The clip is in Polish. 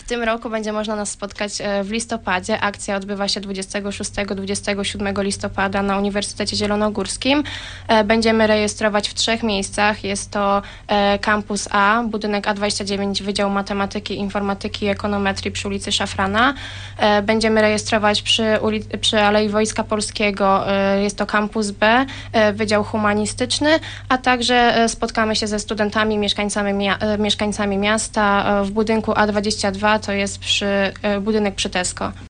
W tym roku będzie można nas spotkać w listopadzie. Akcja odbywa się 26-27 listopada na Uniwersytecie Zielonogórskim. Będziemy rejestrować w 3 miejscach. Jest to Campus A, budynek A29, Wydział Matematyki, Informatyki i Ekonometrii przy ulicy Szafrana. Będziemy rejestrować przy Alei Wojska Polskiego. Jest to Campus B, Wydział Humanistyczny, a także spotkamy się ze studentami, mieszkańcami miasta w budynku A22, to jest budynek przy Tesco.